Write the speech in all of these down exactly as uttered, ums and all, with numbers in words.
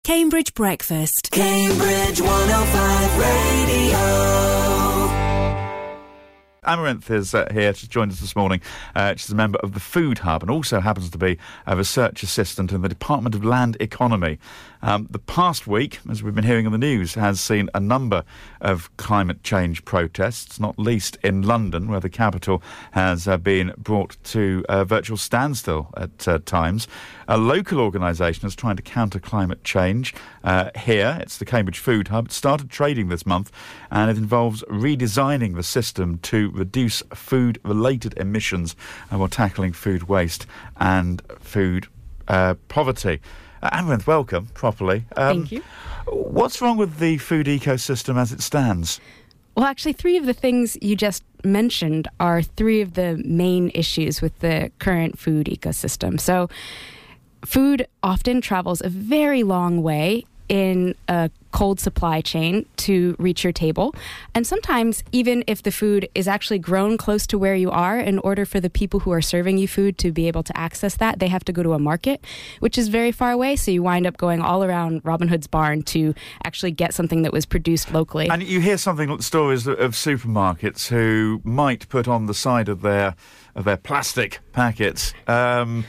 Cambridge Breakfast. Cambridge one oh five Radio. Amaranth is uh, here. She's joined us this morning. Uh, she's a member of the Food Hub and also happens to be a research assistant in the Department of Land Economy. Um, the past week, as we've been hearing in the news, has seen a number of climate change protests, not least in London, where the capital has uh, been brought to a virtual standstill at uh, times. A local organisation is trying to counter climate change uh, here. It's the Cambridge Food Hub. It started trading this month, and it involves redesigning the system to reduce food-related emissions uh, while tackling food waste and food uh, poverty. Uh, Amaranth, welcome, properly. Um, Thank you. What's wrong with the food ecosystem as it stands? Well, actually, three of the things you just mentioned are three of the main issues with the current food ecosystem. So food often travels a very long way in a cold supply chain to reach your table. And sometimes, even if the food is actually grown close to where you are, in order for the people who are serving you food to be able to access that, they have to go to a market, which is very far away. So you wind up going all around Robin Hood's barn to actually get something that was produced locally. And you hear something like stories of supermarkets who might put on the side of their of their plastic packets Um,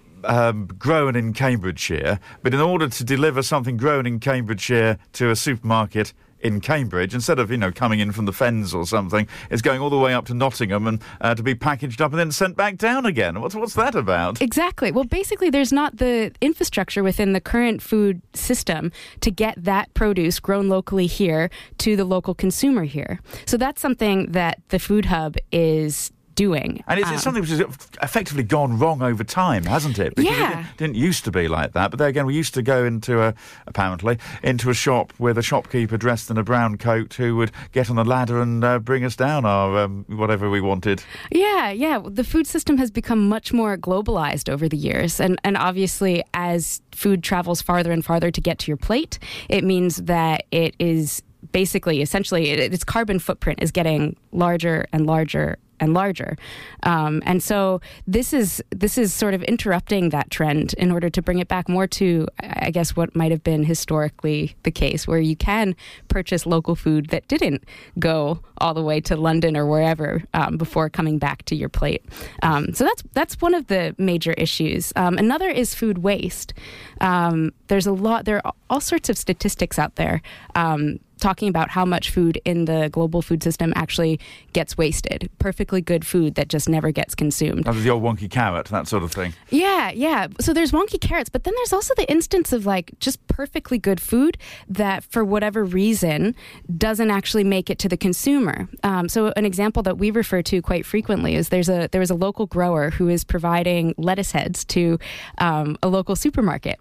Um, grown in Cambridgeshire, but in order to deliver something grown in Cambridgeshire to a supermarket in Cambridge, instead of, you know, coming in from the Fens or something, it's going all the way up to Nottingham and uh, to be packaged up and then sent back down again. What's what's that about? Exactly. Well, basically, there's not the infrastructure within the current food system to get that produce grown locally here to the local consumer here. So that's something that the Food Hub is doing. And it's, um, it's something which has effectively gone wrong over time, hasn't it? Because yeah. it didn't, didn't used to be like that. But there again, we used to go into a, apparently, into a shop with a shopkeeper dressed in a brown coat who would get on a ladder and uh, bring us down our um, whatever we wanted. Yeah, yeah. The food system has become much more globalized over the years. And, and obviously, as food travels farther and farther to get to your plate, it means that it is basically, essentially, it, its carbon footprint is getting larger and larger and larger. Um, and so this is this is sort of interrupting that trend in order to bring it back more to, I guess, what might have been historically the case, where you can purchase local food that didn't go all the way to London or wherever um, before coming back to your plate. Um, so that's that's one of the major issues. Um, another is food waste. Um, there's a lot, there are all sorts of statistics out there um, talking about how much food in the global food system actually gets wasted. Perfectly good food that just never gets consumed. That was the old wonky carrot, that sort of thing. Yeah, yeah. So there's wonky carrots, but then there's also the instance of like just perfectly good food that for whatever reason doesn't actually make it to the consumer. Um, so an example that we refer to quite frequently is there's a there was a local grower who is providing lettuce heads to um, a local supermarket.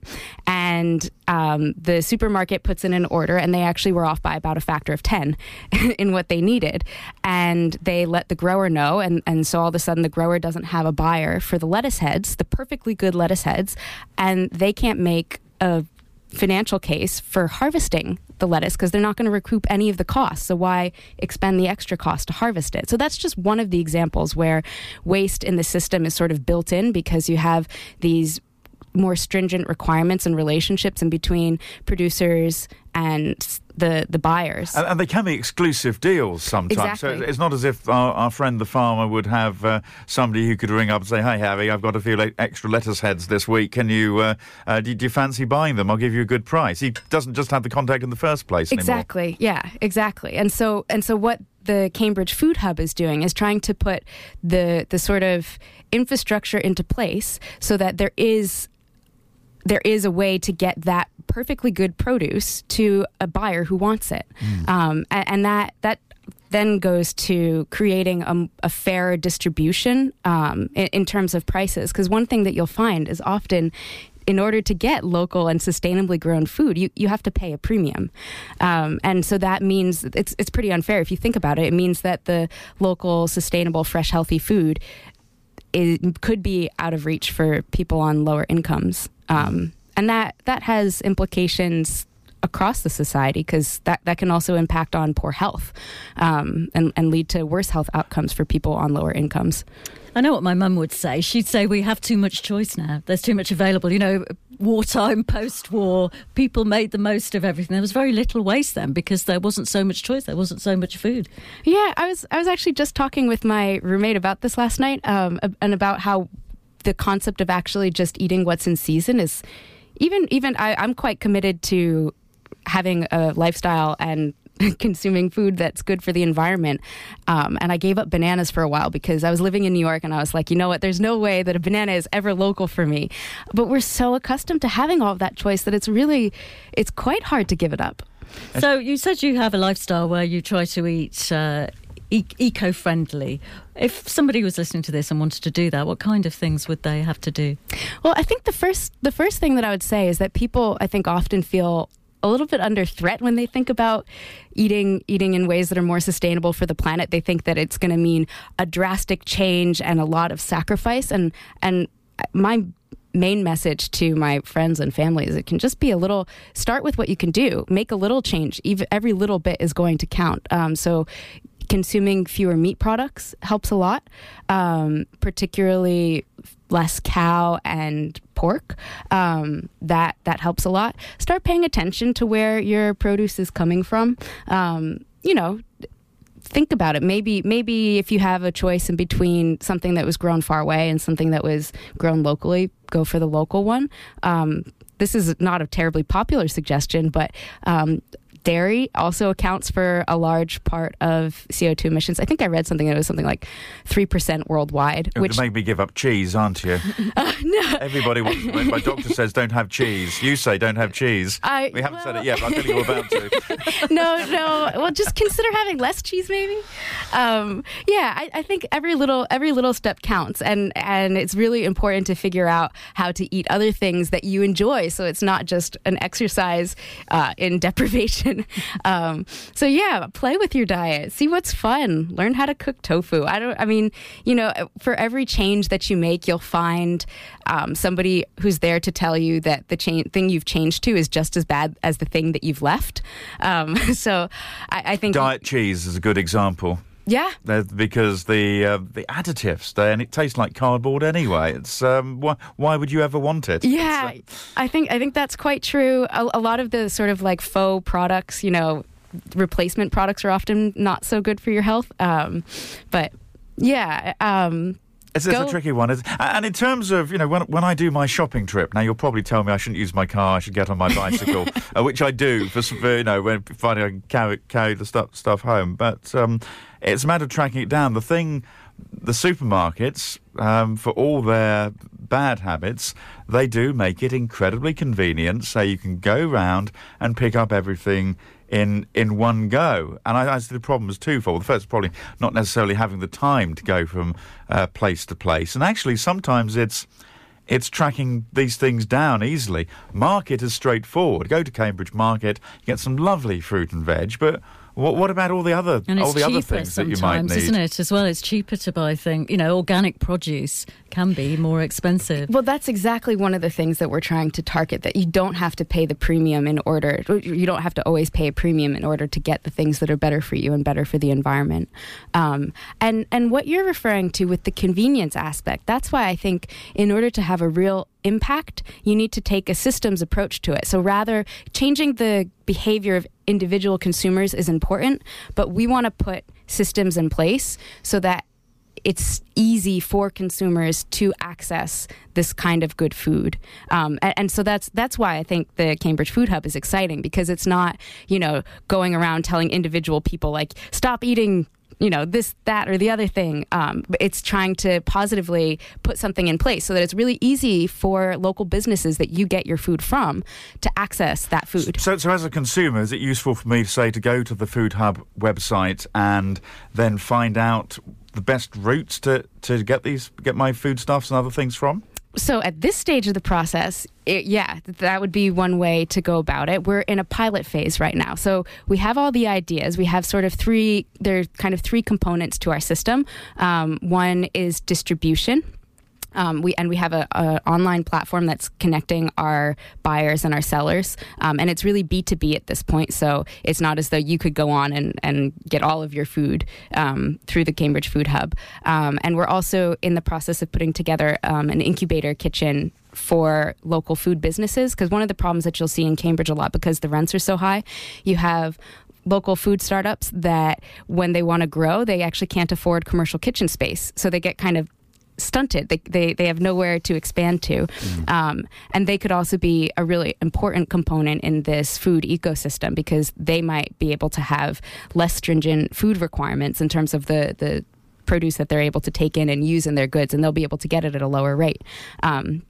And um, the supermarket puts in an order, and they actually were off by about a factor of ten in what they needed. And they let the grower know, and, and so all of a sudden the grower doesn't have a buyer for the lettuce heads, the perfectly good lettuce heads, and they can't make a financial case for harvesting the lettuce because they're not going to recoup any of the costs. So why expend the extra cost to harvest it? So that's just one of the examples where waste in the system is sort of built in because you have these more stringent requirements and relationships in between producers and the the buyers. And, and they can be exclusive deals sometimes. Exactly. So it's not as if our, our friend the farmer would have uh, somebody who could ring up and say, "Hey, Harry, I've got a few le- extra lettuce heads this week. Can you, uh, uh, do, do you fancy buying them? I'll give you a good price." He doesn't just have the contact in the first place anymore. Exactly. Yeah, exactly. And so and so what the Cambridge Food Hub is doing is trying to put the the sort of infrastructure into place so that there is there is a way to get that perfectly good produce to a buyer who wants it. Mm. Um, and, and that that then goes to creating a, a fair distribution um, in, in terms of prices. Because one thing that you'll find is often in order to get local and sustainably grown food, you, you have to pay a premium. Um, and so that means it's it's pretty unfair if you think about it. It means that the local, sustainable, fresh, healthy food it could be out of reach for people on lower incomes. Um, and that, that has implications across the society because that, that can also impact on poor health um, and, and lead to worse health outcomes for people on lower incomes. I know what my mum would say. She'd say we have too much choice now. There's too much available. You know, wartime, post-war, people made the most of everything. There was very little waste then because there wasn't so much choice. There wasn't so much food. Yeah, I was I was actually just talking with my roommate about this last night, um, and about how the concept of actually just eating what's in season is even even I, I'm quite committed to having a lifestyle and consuming food that's good for the environment. Um, and I gave up bananas for a while because I was living in New York and I was like, you know what, there's no way that a banana is ever local for me. But we're so accustomed to having all of that choice that it's really, it's quite hard to give it up. So you said you have a lifestyle where you try to eat uh, e- eco-friendly. If somebody was listening to this and wanted to do that, what kind of things would they have to do? Well, I think the first the first thing that I would say is that people, I think, often feel a little bit under threat when they think about eating eating in ways that are more sustainable for the planet. They think that it's going to mean a drastic change and a lot of sacrifice. And and my main message to my friends and family is it can just be a little, start with what you can do. Make a little change. Even every little bit is going to count. Um, so consuming fewer meat products helps a lot, um, particularly less cow and pork. Um, that that helps a lot. Start paying attention to where your produce is coming from. Um, you know, think about it. Maybe maybe if you have a choice in between something that was grown far away and something that was grown locally, go for the local one. Um, this is not a terribly popular suggestion, but um, dairy also accounts for a large part of C O two emissions. I think I read something that was something like three percent worldwide. It which would make me give up cheese, aren't you? uh, no. Everybody wants, my doctor says don't have cheese. You say don't have cheese. I, we haven't well, said it yet, but I'm feeling you're about to. no, no. Well, just consider having less cheese, maybe. Um, yeah, I, I think every little every little step counts, and and it's really important to figure out how to eat other things that you enjoy, so it's not just an exercise uh, in deprivation. Um, so yeah, play with your diet. See what's fun. Learn how to cook tofu. I don't. I mean, you know, for every change that you make, you'll find um, somebody who's there to tell you that the cha- thing you've changed to is just as bad as the thing that you've left. Um, so I, I think diet cheese is a good example. Yeah, They're, because the uh, the additives, they, and it tastes like cardboard anyway. It's um, why why would you ever want it? Yeah, uh, I think I think that's quite true. A, a lot of the sort of like faux products, you know, replacement products are often not so good for your health. Um, but yeah. Um, It's, it's a tricky one. It's, and in terms of, you know, when when I do my shopping trip, now you'll probably tell me I shouldn't use my car, I should get on my bicycle, uh, which I do, for, for you know, when finding I can carry, carry the stuff, stuff home. But um, it's a matter of tracking it down. The thing, the supermarkets, um, for all their bad habits, they do make it incredibly convenient, so you can go round and pick up everything in in one go. And I, I see the problem is twofold. The first is probably not necessarily having the time to go from uh, place to place. And actually, sometimes it's it's tracking these things down easily. Market is straightforward. Go to Cambridge Market, you get some lovely fruit and veg, but What, what about all the other and all the other cheaper things that you might need? Isn't it? As well, it's cheaper to buy things. You know, organic produce can be more expensive. Well, that's exactly one of the things that we're trying to target. That you don't have to pay the premium in order. You don't have to always pay a premium in order to get the things that are better for you and better for the environment. Um, and and what you're referring to with the convenience aspect, that's why I think in order to have a real impact, you need to take a systems approach to it. So rather, changing the behavior of individual consumers is important, but we want to put systems in place so that it's easy for consumers to access this kind of good food. Um, and, and so that's that's why I think the Cambridge Food Hub is exciting, because it's not, you know, going around telling individual people, like, stop eating, you know, this, that, or the other thing. Um, it's trying to positively put something in place so that it's really easy for local businesses that you get your food from to access that food. So, so as a consumer, is it useful for me to say to go to the Food Hub website and then find out the best routes to, to get these get my foodstuffs and other things from? So at this stage of the process, it, yeah, that would be one way to go about it. We're in a pilot phase right now. So we have all the ideas. We have sort of three, there are kind of three components to our system. Um, one is distribution. Um, we and we have a, a online platform that's connecting our buyers and our sellers, um, and it's really B two B at this point. So it's not as though you could go on and, and get all of your food um, through the Cambridge Food Hub. Um, and we're also in the process of putting together um, an incubator kitchen for local food businesses, because one of the problems that you'll see in Cambridge a lot, because the rents are so high, you have local food startups that when they want to grow, they actually can't afford commercial kitchen space. So they get kind of stunted. They they, they have nowhere to expand to. Mm. Um, and they could also be a really important component in this food ecosystem, because they might be able to have less stringent food requirements in terms of the, the produce that they're able to take in and use in their goods, and they'll be able to get it at a lower rate. Um,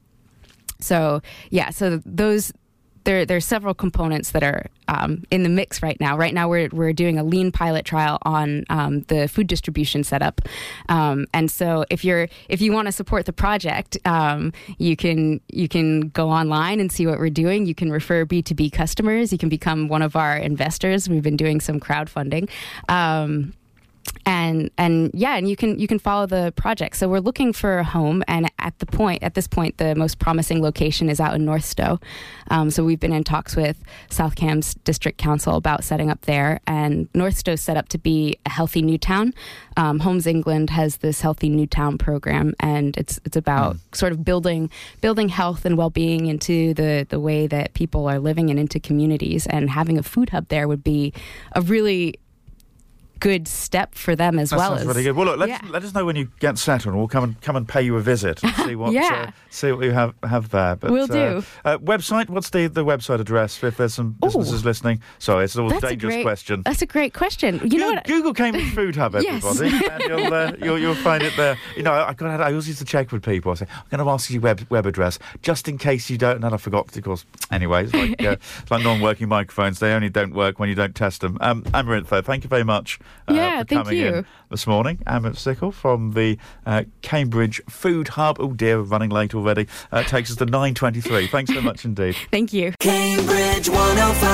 so, yeah, so those... There, there are several components that are um, in the mix right now. Right now, we're we're doing a lean pilot trial on um, the food distribution setup, um, and so if you're if you want to support the project, um, you can you can go online and see what we're doing. You can refer B two B customers. You can become one of our investors. We've been doing some crowdfunding. Um, And and yeah, and you can you can follow the project. So we're looking for a home, and at the point at this point, the most promising location is out in North Stowe. Um, so we've been in talks with South Cambs District Council about setting up there, and North Stowe set up to be a healthy new town. Um, Homes England has this healthy new town program, and it's it's about mm. sort of building building health and well-being into the the way that people are living and into communities. And having a food hub there would be a really good step for them as that well. Sounds as really good. Well, look, let, yeah. let us know when you get settled, and we'll come and come and pay you a visit and see what yeah. uh, see what you have have there. But, We'll uh, do. Uh, website? What's the, the website address if there's some businesses Ooh. listening? Sorry, it's always a That's dangerous a great, question. That's a great question. You Go- know what? Google Cambridge Food Hub, Yes. everybody, and you'll, uh, you'll you'll find it there. You know, I, I, I always used to check with people. I say, I'm going to ask you your web web address just in case you don't. And I forgot, of course. Anyway, it's like uh, it's like non-working microphones. They only don't work when you don't test them. Um, Amaranth, thank you very much. Uh, Yeah, for thank coming you. in this morning. Amaranth Sickle from the uh, Cambridge Food Hub. Oh dear, we're running late already. Uh, takes us to nine twenty-three. Thanks so much indeed. Thank you. Cambridge one oh five